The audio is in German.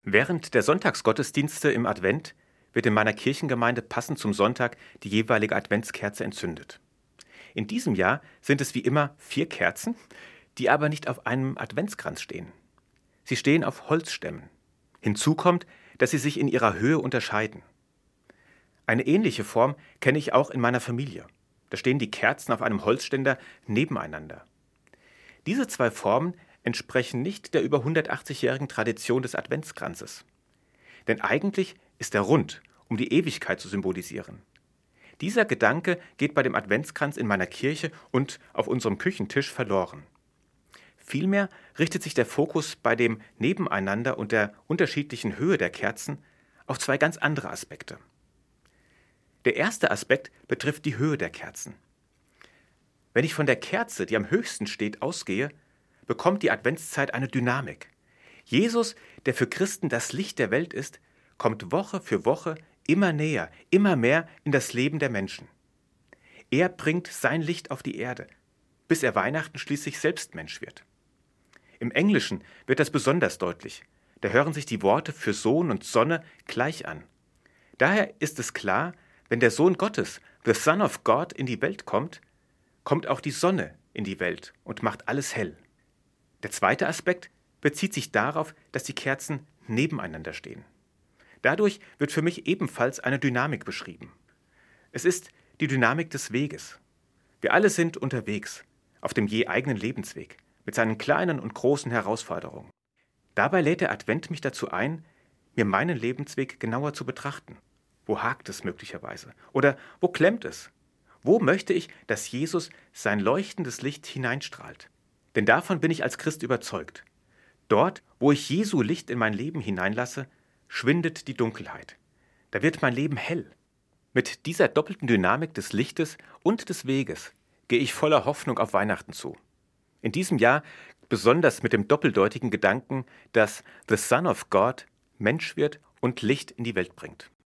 Während der Sonntagsgottesdienste im Advent wird in meiner Kirchengemeinde passend zum Sonntag die jeweilige Adventskerze entzündet. In diesem Jahr sind es wie immer 4 Kerzen, die aber nicht auf einem Adventskranz stehen. Sie stehen auf Holzstämmen. Hinzu kommt, dass sie sich in ihrer Höhe unterscheiden. Eine ähnliche Form kenne ich auch in meiner Familie. Da stehen die Kerzen auf einem Holzständer nebeneinander. Diese 2 Formen entsprechen nicht der über 180-jährigen Tradition des Adventskranzes. Denn eigentlich ist er rund, um die Ewigkeit zu symbolisieren. Dieser Gedanke geht bei dem Adventskranz in meiner Kirche und auf unserem Küchentisch verloren. Vielmehr richtet sich der Fokus bei dem Nebeneinander und der unterschiedlichen Höhe der Kerzen auf 2 ganz andere Aspekte. Der erste Aspekt betrifft die Höhe der Kerzen. Wenn ich von der Kerze, die am höchsten steht, ausgehe, bekommt die Adventszeit eine Dynamik. Jesus, der für Christen das Licht der Welt ist, kommt Woche für Woche immer näher, immer mehr in das Leben der Menschen. Er bringt sein Licht auf die Erde, bis er Weihnachten schließlich selbst Mensch wird. Im Englischen wird das besonders deutlich. Da hören sich die Worte für Sohn und Sonne gleich an. Daher ist es klar, wenn der Sohn Gottes, the Son of God, in die Welt kommt, kommt auch die Sonne in die Welt und macht alles hell. Der zweite Aspekt bezieht sich darauf, dass die Kerzen nebeneinander stehen. Dadurch wird für mich ebenfalls eine Dynamik beschrieben. Es ist die Dynamik des Weges. Wir alle sind unterwegs, auf dem je eigenen Lebensweg, mit seinen kleinen und großen Herausforderungen. Dabei lädt der Advent mich dazu ein, mir meinen Lebensweg genauer zu betrachten. Wo hakt es möglicherweise? Oder wo klemmt es? Wo möchte ich, dass Jesus sein leuchtendes Licht hineinstrahlt? Denn davon bin ich als Christ überzeugt. Dort, wo ich Jesu Licht in mein Leben hineinlasse, schwindet die Dunkelheit. Da wird mein Leben hell. Mit dieser doppelten Dynamik des Lichtes und des Weges gehe ich voller Hoffnung auf Weihnachten zu. In diesem Jahr besonders mit dem doppeldeutigen Gedanken, dass the Son of God Mensch wird und Licht in die Welt bringt.